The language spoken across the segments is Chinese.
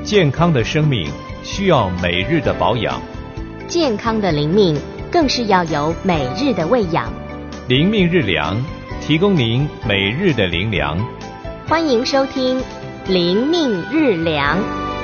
健康的生命需要每日的保养， 健康的灵命更是要有每日的喂养。 灵命日粮，提供您每日的灵粮。 欢迎收听灵命日粮。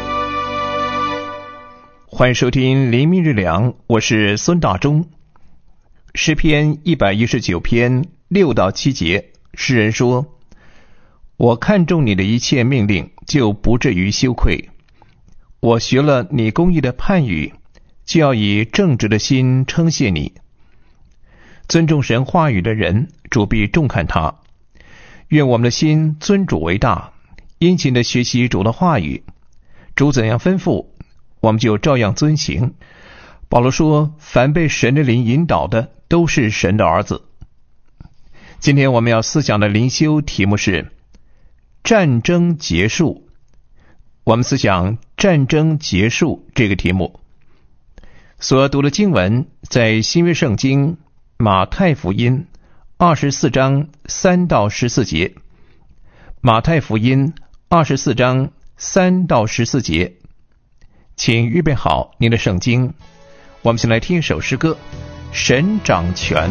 欢迎收听灵命日粮，我是孙大中。诗篇119篇6到7节，诗人说：我看重你的一切命令，就不至于羞愧。我学了你公义的判语，就要以正直的心称谢你。尊重神话语的人，主必重看他。愿我们的心尊主为大，殷勤的学习主的话语。主怎样吩咐，我们就照样遵行。保罗说，凡被神的灵引导的，都是神的儿子。今天我们要思想的灵修题目是战争结束。我们思想战争结束这个题目。所读的经文在新约圣经马太福音24章3到14节。马太福音24章3到14节。请预备好您的圣经，我们先来听一首诗歌，神掌权。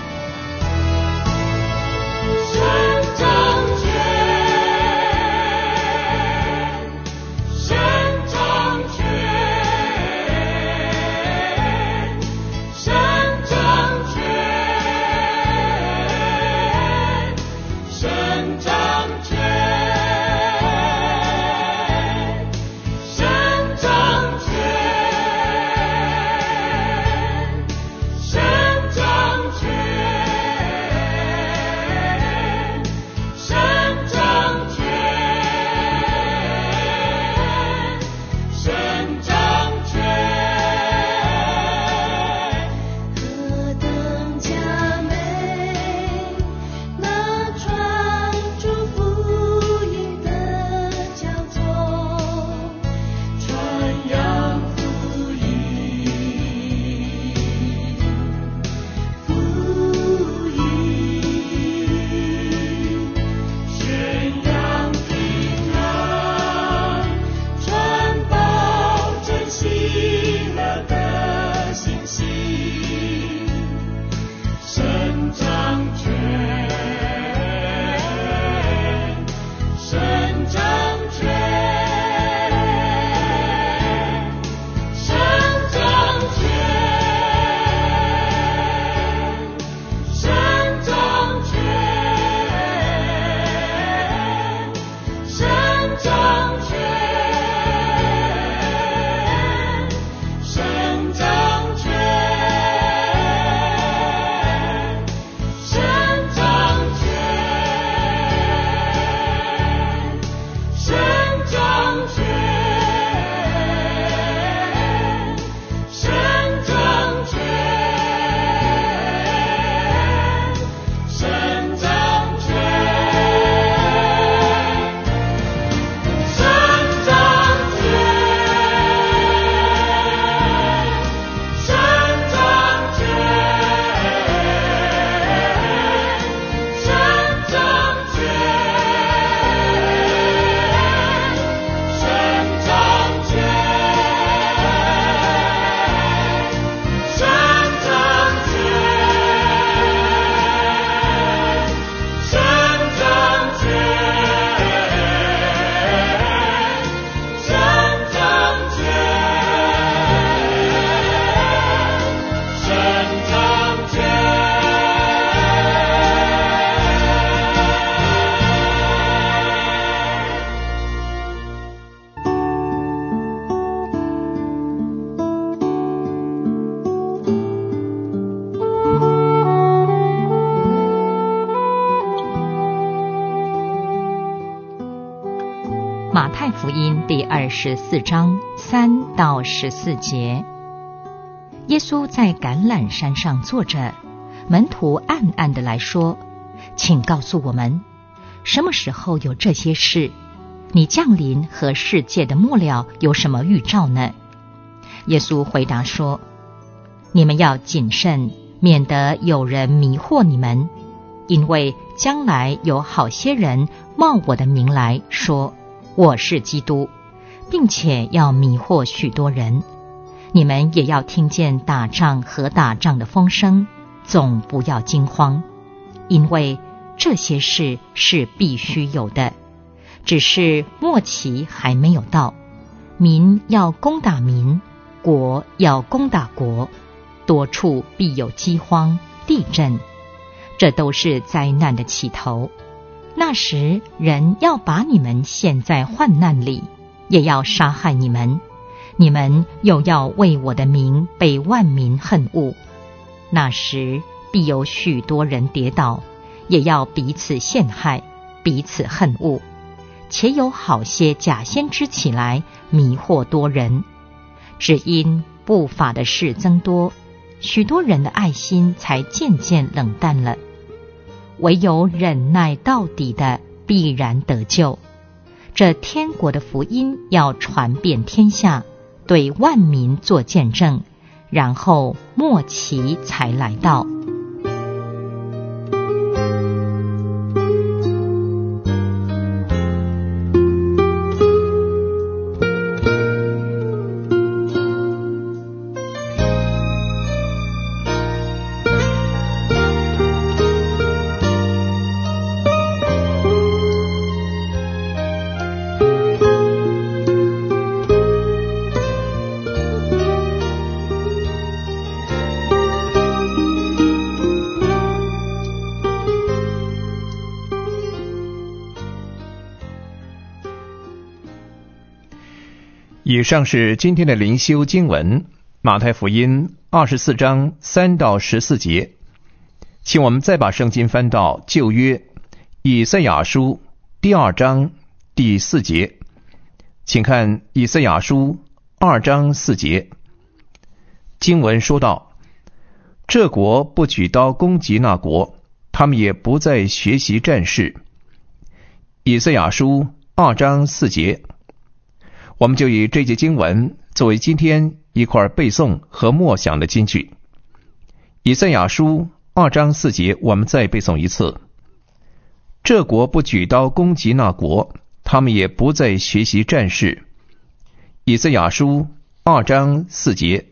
马太福音第24章3到14节。耶稣在橄榄山上坐着，门徒暗暗地来说：请告诉我们，什么时候有这些事？你降临和世界的末了有什么预兆呢？耶稣回答说：你们要谨慎，免得有人迷惑你们，因为将来有好些人冒我的名来说我是基督， 并且要迷惑许多人。你们也要听见打仗和打仗的风声，总不要惊慌，因为这些事是必须有的，只是末期还没有到。民要攻打民，国要攻打国，多处必有饥荒、地震，这都是灾难的起头。那时人要把你们陷在患难里，也要杀害你们，你们又要为我的名被万民恨恶。那时必有许多人跌倒，也要彼此陷害，彼此恨恶，且有好些假先知起来，迷惑多人。只因不法的事增多，许多人的爱心才渐渐冷淡了。唯有忍耐到底的，必然得救。这天国的福音要传遍天下，对万民做见证，然后末期才来到。 以上是今天的灵修经文，马太福音24章3到14节。请我们再把圣经翻到旧约以赛亚书第2章第4节。请看以赛亚书2章4节。经文说道：这国不举刀攻击那国，他们也不再学习战事。以赛亚书2章4节。我们就以这节经文作为今天一块背诵和默想的金句。以赛亚书2章4节，我们再背诵一次：这国不举刀攻击那国，他们也不再学习战事。以赛亚书2章4节。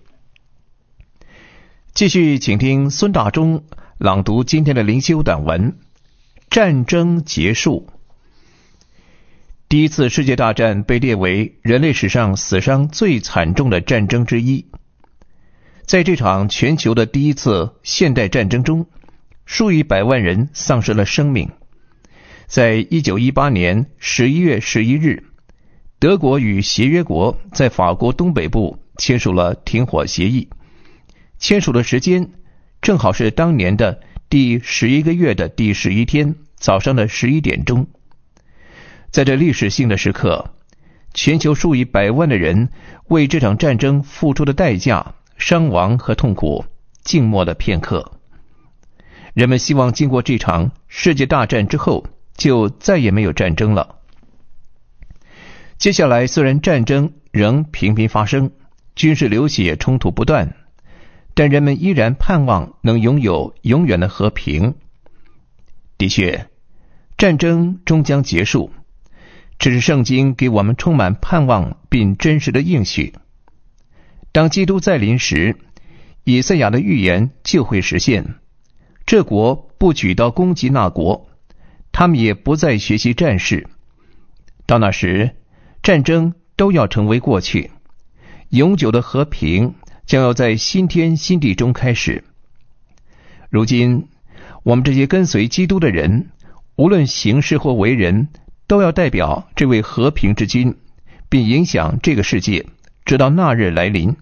继续请听孙大中朗读今天的灵修短文：战争结束。第一次世界大战被列为人类史上死伤最惨重的战争之一。在这场全球的第一次现代战争中，数以百万人丧失了生命。在1918年11月11日，德国与协约国在法国东北部签署了停火协议，签署的时间正好是当年的第11个月的第11天早上的11点钟。在这历史性的时刻，全球数以百万的人为这场战争付出的代价、伤亡和痛苦静默了片刻。人们希望经过这场世界大战之后，就再也没有战争了。接下来，虽然战争仍频频发生，军事流血冲突不断，但人们依然盼望能拥有永远的和平。的确，战争终将结束，这是圣经给我们充满盼望并真实的应许。当基督再临时，以赛亚的预言就会实现。这国不举刀攻击那国，他们也不再学习战事。到那时，战争都要成为过去，永久的和平将要在新天新地中开始。如今，我们这些跟随基督的人，无论行事或为人，都要代表这位和平之君，并影响这个世界，直到那日来临。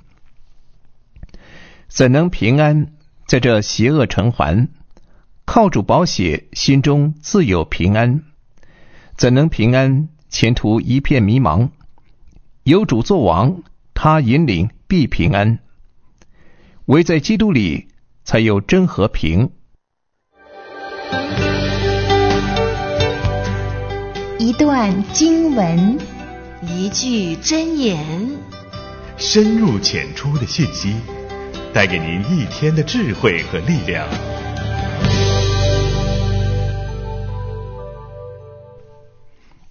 怎能平安在这邪恶城环？靠主宝血，心中自有平安。怎能平安？前途一片迷茫。有主作王，他引领必平安。唯在基督里，才有真和平。 一段经文， 一句箴言， 深入浅出的信息，带给您一天的智慧和力量。 接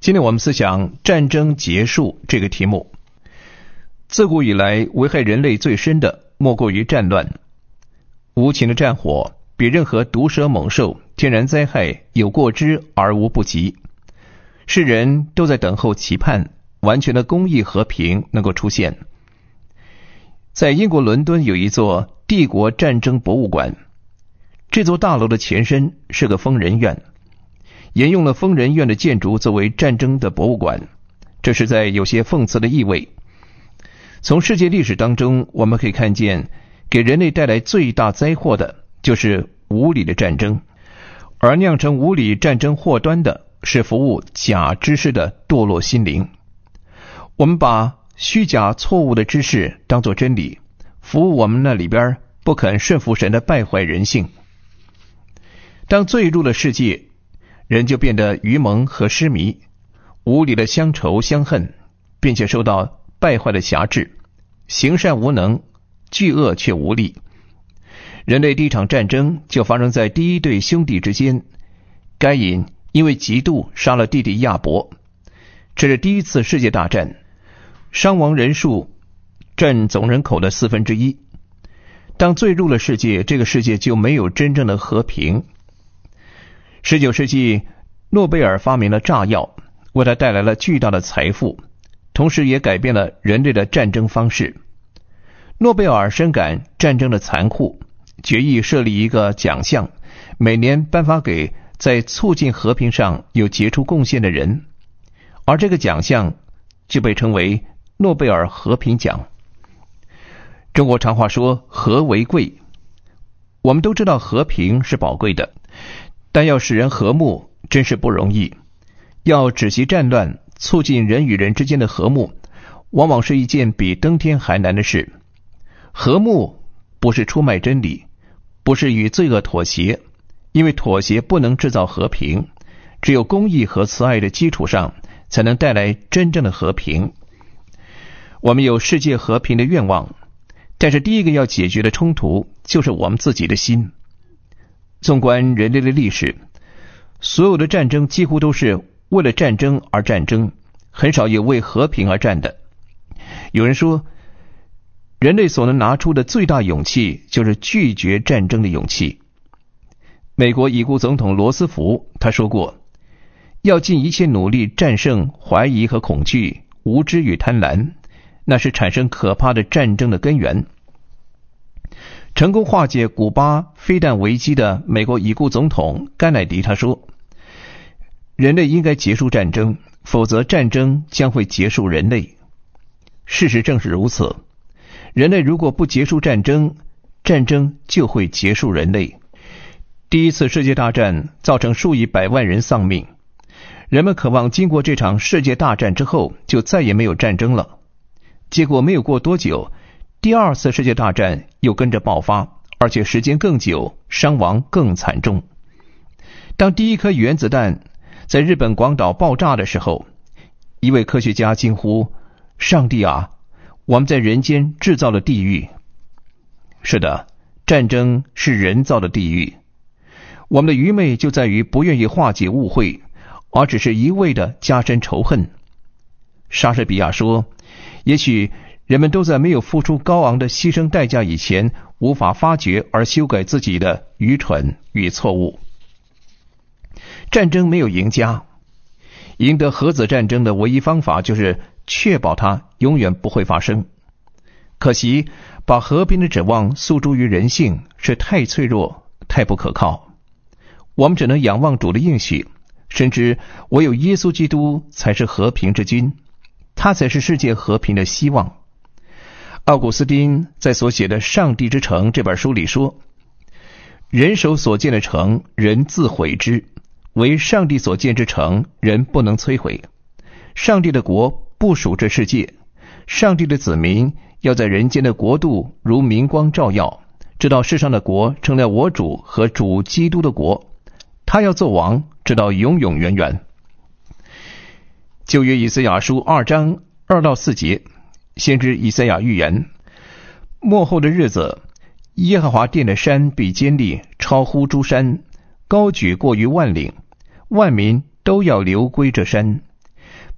今天我们思想战争结束这个题目。自古以来，危害人类最深的莫过于战乱。无情的战火比任何毒蛇猛兽、天然灾害有过之而无不及。世人都在等候期盼完全的公义和平能够出现。在英国伦敦有一座帝国战争博物馆，这座大楼的前身是个疯人院，沿用了疯人院的建筑作为战争的博物馆，这实在有些讽刺的意味。从世界历史当中，我们可以看见给人类带来最大灾祸的就是无理的战争，而酿成无理战争祸端的是服务假知识的堕落心灵。我们把虚假错误的知识当作真理，服务我们那里边不肯顺服神的败坏人性。当罪入了世界，人就变得愚蒙和失迷，无理的相仇相恨，并且受到败坏的辖制，行善无能，惧恶却无力。人类第一场战争就发生在第一对兄弟之间，该隐因为嫉妒杀了弟弟亚伯，这是第一次世界大战，伤亡人数占总人口的1/4。当罪入了世界，这个世界就没有真正的和平。19世纪，诺贝尔发明了炸药，为他带来了巨大的财富，同时也改变了人类的战争方式。诺贝尔深感战争的残酷，决议设立一个奖项，每年颁发给在促进和平上有杰出贡献的人，而这个奖项就被称为诺贝尔和平奖。中国常话说和为贵，我们都知道和平是宝贵的，但要使人和睦真是不容易。要止息战乱，促进人与人之间的和睦，往往是一件比登天还难的事。和睦不是出卖真理，不是与罪恶妥协，因为妥协不能制造和平，只有公义和慈爱的基础上，才能带来真正的和平。我们有世界和平的愿望，但是第一个要解决的冲突就是我们自己的心。纵观人类的历史，所有的战争几乎都是为了战争而战争，很少有为和平而战的。有人说，人类所能拿出的最大勇气就是拒绝战争的勇气。美国已故总统罗斯福他说过，要尽一切努力战胜怀疑和恐惧、无知与贪婪，那是产生可怕的战争的根源。成功化解古巴飞弹危机的美国已故总统甘乃迪他说，人类应该结束战争，否则战争将会结束人类。事实正是如此，人类如果不结束战争，战争就会结束人类。第一次世界大战造成数以百万人丧命，人们渴望经过这场世界大战之后就再也没有战争了。结果没有过多久，第二次世界大战又跟着爆发，而且时间更久，伤亡更惨重。当第一颗原子弹在日本广岛爆炸的时候，一位科学家惊呼，上帝啊，我们在人间制造了地狱。是的，战争是人造的地狱。我们的愚昧就在于不愿意化解误会，而只是一味的加深仇恨。莎士比亚说，也许人们都在没有付出高昂的牺牲代价以前，无法发觉而修改自己的愚蠢与错误。战争没有赢家，赢得核子战争的唯一方法就是确保它永远不会发生。可惜把和平的指望诉诸于人性是太脆弱，太不可靠。我们只能仰望主的应许，深知唯有耶稣基督才是和平之君，他才是世界和平的希望。奥古斯丁在所写的《上帝之城》这本书里说，人手所建的城，人自毁之，为上帝所建之城，人不能摧毁。上帝的国不属这世界，上帝的子民要在人间的国度如明光照耀，直到世上的国成了我主和主基督的国，他要做王，直到永永远远。旧约以赛亚书2章2到4节，先知以赛亚预言，末后的日子，耶和华殿的山必坚立，超乎诸山，高举过于万岭，万民都要流归这山。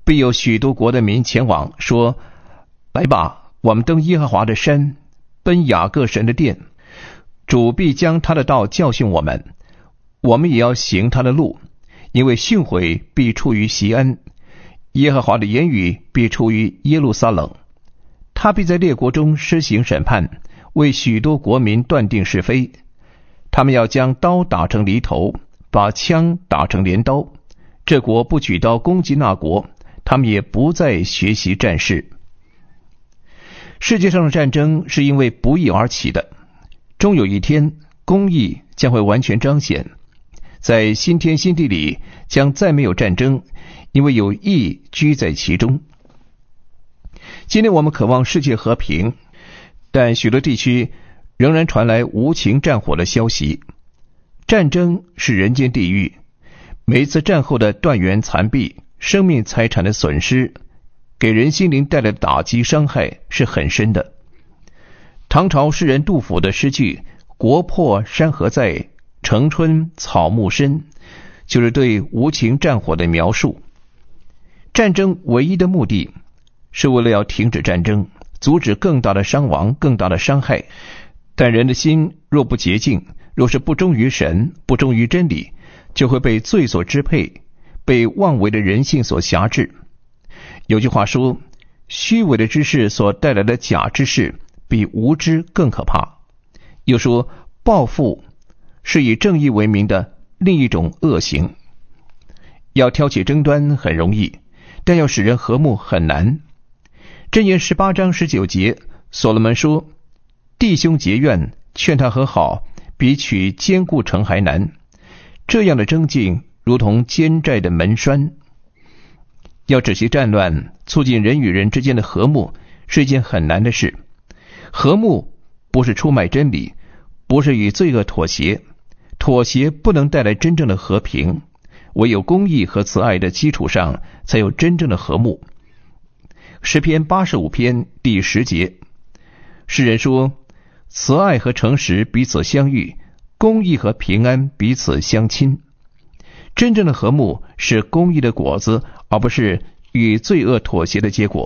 必有许多国的民前往，说：来吧，我们登耶和华的山，奔雅各神的殿。主必将他的道教训我们，我们也要行他的路，因为训诲必出于锡安，耶和华的言语必出于耶路撒冷。他必在列国中施行审判，为许多国民断定是非。他们要将刀打成犁头，把枪打成镰刀。这国不举刀攻击那国，他们也不再学习战事。世界上的战争是因为不义而起的，终有一天，公义将会完全彰显。在新天新地里，将再没有战争，因为有义居在其中。今天我们渴望世界和平，但许多地区仍然传来无情战火的消息。战争是人间地狱，每一次战后的断垣残壁，生命财产的损失，给人心灵带来的打击伤害是很深的。唐朝诗人杜甫的诗句“国破山河在，城春草木深”，就是对无情战火的描述。战争唯一的目的是为了要停止战争，阻止更大的伤亡，更大的伤害。但人的心若不洁净，若是不忠于神，不忠于真理，就会被罪所支配，被妄为的人性所辖制。有句话说，虚伪的知识所带来的假知识比无知更可怕。又说，报复是以正义为名的另一种恶行。要挑起争端很容易，但要使人和睦很难。箴言18章19节，所罗门说：弟兄结怨，劝他和好，比取坚固城还难。这样的争竞如同坚寨的门栓。要止息战乱，促进人与人之间的和睦，是一件很难的事。和睦不是出卖真理，不是与罪恶妥协，妥协不能带来真正的和平，唯有公义和慈爱的基础上，才有真正的和睦。诗篇85篇第10节，诗人说：慈爱和诚实彼此相遇，公义和平安彼此相亲。真正的和睦是公义的果子，而不是与罪恶妥协的结果。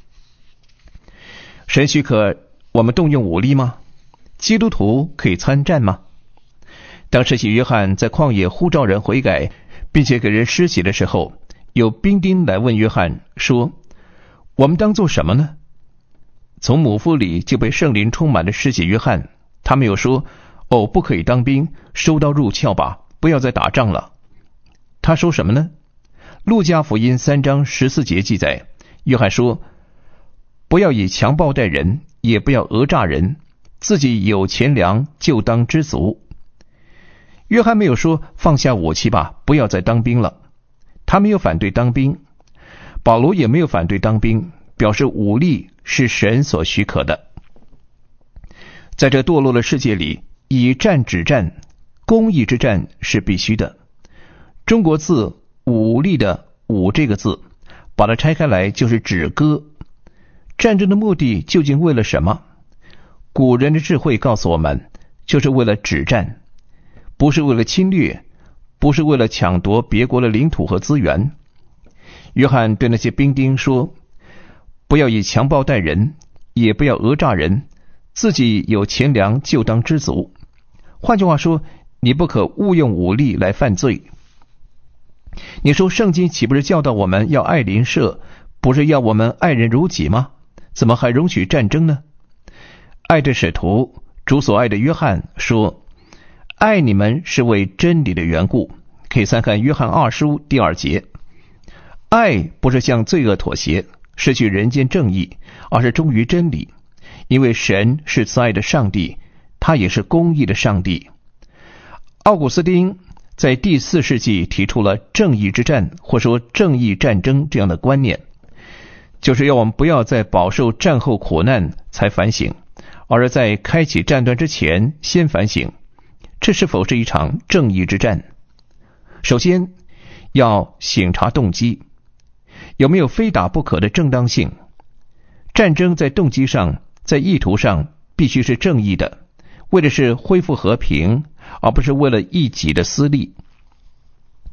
神许可我们动用武力吗？基督徒可以参战吗？当施洗约翰在旷野呼召人悔改，并且给人施洗的时候，有兵丁来问约翰说：我们当做什么呢？从母腹里就被圣灵充满了施洗约翰，他没有说：不可以当兵，收刀入鞘吧，不要再打仗了。他说什么呢？路加福音3章14节记载，约翰说：不要以强暴待人，也不要讹诈人，自己有钱粮就当知足。约翰没有说放下武器吧，不要再当兵了。他没有反对当兵，保罗也没有反对当兵，表示武力是神所许可的。在这堕落的世界里，以战止战，公义之战是必须的。中国字武力的武这个字，把它拆开来就是止戈。战争的目的究竟为了什么？古人的智慧告诉我们，就是为了止战，不是为了侵略，不是为了抢夺别国的领土和资源。约翰对那些兵丁说：不要以强暴待人，也不要讹诈人，自己有钱粮就当知足。换句话说，你不可误用武力来犯罪。你说圣经岂不是教导我们要爱邻舍，不是要我们爱人如己吗？怎么还容许战争呢？爱的使徒，主所爱的约翰说：爱你们是为真理的缘故。可以参看约翰2书第2节。爱不是向罪恶妥协，失去人间正义，而是忠于真理。因为神是慈爱的上帝，他也是公义的上帝。奥古斯丁在第4世纪提出了正义之战，或说正义战争这样的观念，就是要我们不要在饱受战后苦难才反省，而是在开启战端之前先反省，这是否是一场正义之战。首先要省察动机，有没有非打不可的正当性。战争在动机上，在意图上必须是正义的，为的是恢复和平，而不是为了一己的私利。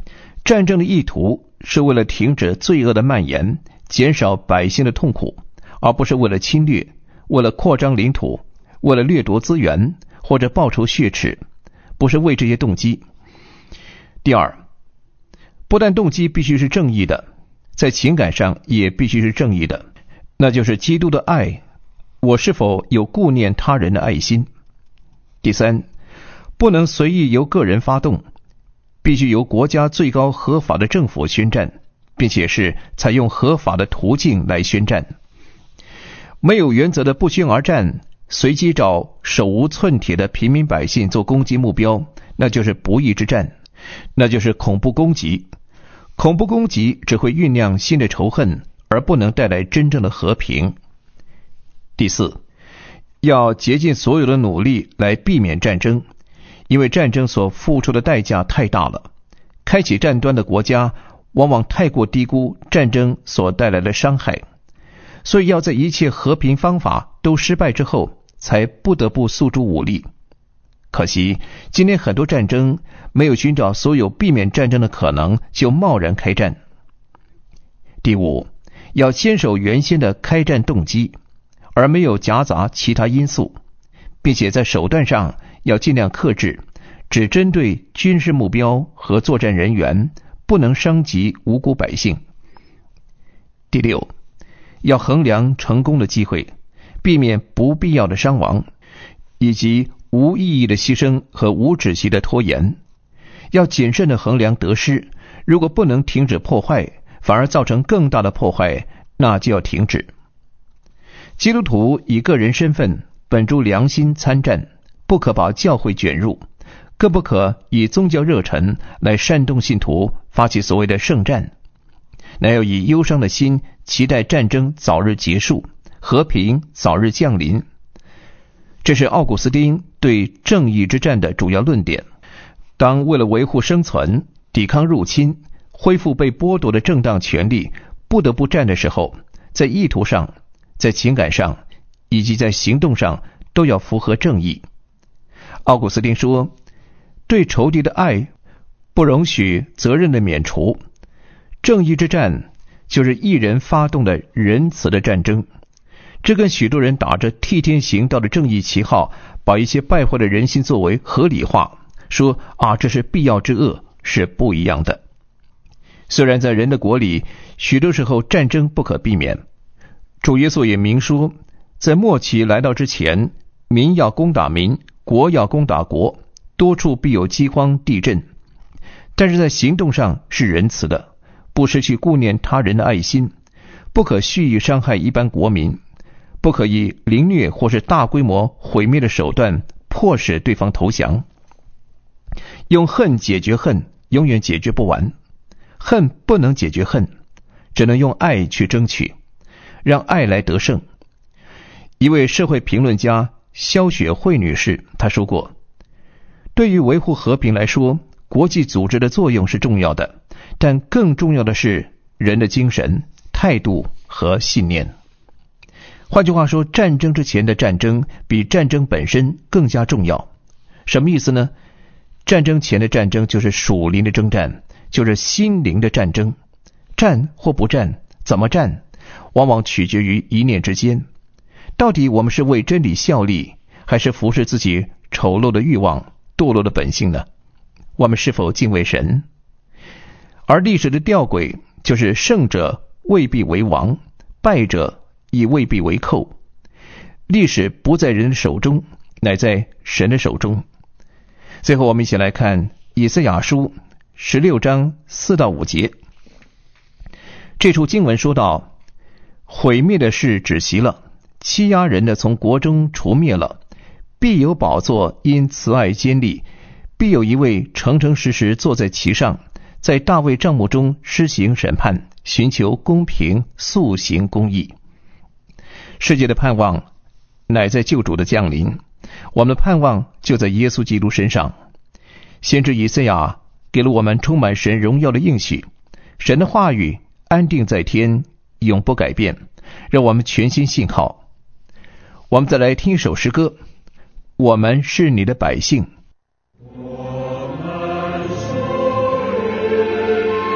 战争的意图是为了停止罪恶的蔓延，减少百姓的痛苦，而不是为了侵略，为了扩张领土，为了掠夺资源，或者报仇血耻，不是为这些动机。第二，不但动机必须是正义的，在情感上也必须是正义的，那就是基督的爱，我是否有顾念他人的爱心。第三，不能随意由个人发动，必须由国家最高合法的政府宣战，并且是采用合法的途径来宣战。没有原则的不宣而战，随机找手无寸铁的平民百姓做攻击目标，那就是不义之战，那就是恐怖攻击。恐怖攻击只会酝酿新的仇恨，而不能带来真正的和平。第四，要竭尽所有的努力来避免战争，因为战争所付出的代价太大了。开启战端的国家往往太过低估战争所带来的伤害，所以要在一切和平方法都失败之后，才不得不诉诸武力。可惜今天很多战争没有寻找所有避免战争的可能，就贸然开战。第五，要坚守原先的开战动机，而没有夹杂其他因素，并且在手段上要尽量克制，只针对军事目标和作战人员，不能伤及无辜百姓。第六，要衡量成功的机会，避免不必要的伤亡，以及无意义的牺牲和无止息的拖延。要谨慎地衡量得失，如果不能停止破坏，反而造成更大的破坏，那就要停止。基督徒以个人身份本着良心参战，不可把教会卷入，更不可以宗教热忱来煽动信徒发起所谓的圣战，乃要以忧伤的心期待战争早日结束，和平早日降临。这是奥古斯丁对正义之战的主要论点。当为了维护生存、抵抗入侵、恢复被剥夺的正当权利不得不战的时候，在意图上、在情感上以及在行动上都要符合正义。奥古斯丁说，对仇敌的爱不容许责任的免除。正义之战就是一人发动的仁慈的战争，这跟许多人打着替天行道的正义旗号，把一些败坏的人心作为合理化，说这是必要之恶，是不一样的。虽然在人的国里，许多时候战争不可避免，主耶稣也明说，在末期来到之前，民要攻打民，国要攻打国，多处必有饥荒地震。但是在行动上是仁慈的，不失去顾念他人的爱心，不可蓄意伤害一般国民，不可以凌虐或是大规模毁灭的手段迫使对方投降。用恨解决恨，永远解决不完。恨不能解决恨，只能用爱去争取，让爱来得胜。一位社会评论家肖雪慧女士她说过，对于维护和平来说，国际组织的作用是重要的，但更重要的是人的精神、态度和信念。换句话说，战争之前的战争比战争本身更加重要。什么意思呢？战争前的战争就是属灵的征战，就是心灵的战争。战或不战，怎么战，往往取决于一念之间。到底我们是为真理效力，还是服侍自己丑陋的欲望、堕落的本性呢？我们是否敬畏神？而历史的吊诡就是胜者未必为王，败者亦未必为寇。历史不在人的手中，乃在神的手中。最后我们一起来看以赛亚书16章4到5节。这处经文说到，毁灭的事止息了，欺压人的从国中除灭了，必有宝座因慈爱坚立，必有一位诚诚实实坐在其上，在大卫帐幕中施行审判，寻求公平，速行公义。世界的盼望乃在救主的降临，我们的盼望就在耶稣基督身上。先知以赛亚给了我们充满神荣耀的应许，神的话语安定在天，永不改变，让我们全心信靠。我们再来听一首诗歌，我们是你的百姓。 我们属于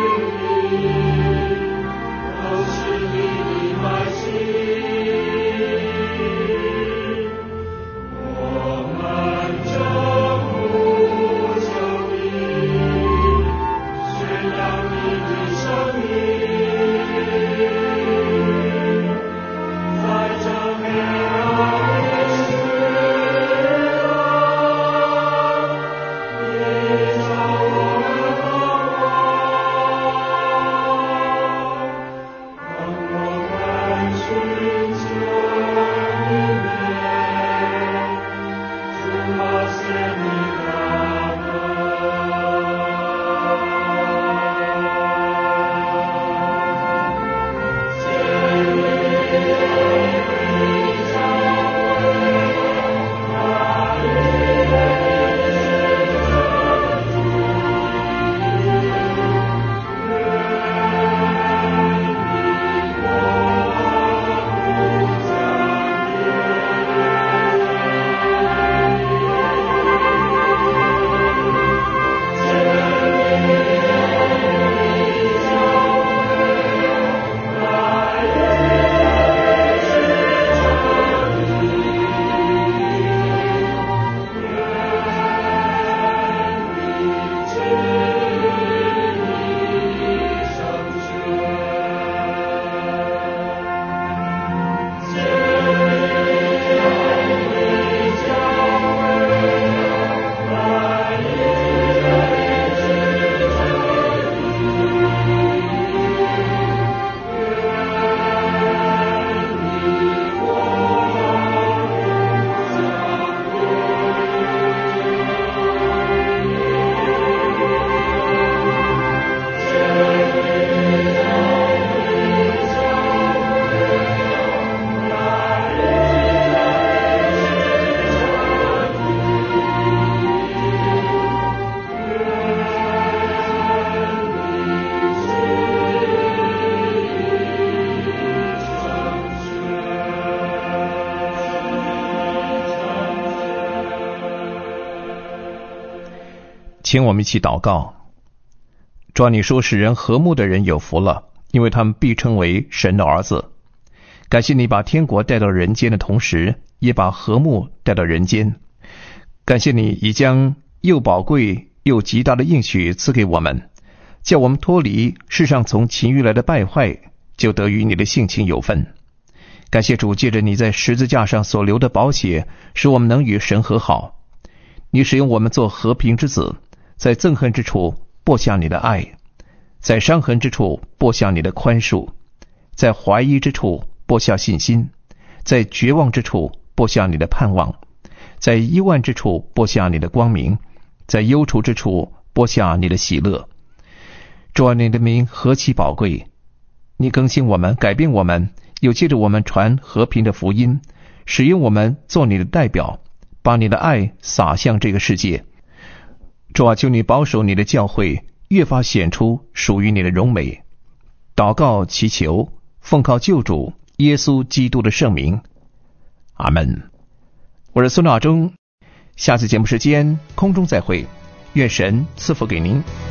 请我们一起祷告。主啊，你说使人和睦的人有福了，因为他们必称为神的儿子。感谢你把天国带到人间的同时，也把和睦带到人间。感谢你已将又宝贵又极大的应许赐给我们，叫我们脱离世上从情欲来的败坏，就得与你的性情有分。感谢主，借着你在十字架上所流的宝血，使我们能与神和好。你使用我们做和平之子，在憎恨之处播下你的爱，在伤痕之处播下你的宽恕，在怀疑之处播下信心，在绝望之处播下你的盼望，在幽暗之处播下你的光明，在忧愁之处播下你的喜乐。主啊，你的名何其宝贵！你更新我们，改变我们，又借着我们传和平的福音，使用我们做你的代表，把你的爱洒向这个世界。主啊，求你保守你的教会越发显出属于你的荣美。祷告祈求，奉靠救主耶稣基督的圣名，阿们。我是孙大中，下次节目时间空中再会，愿神赐福给您。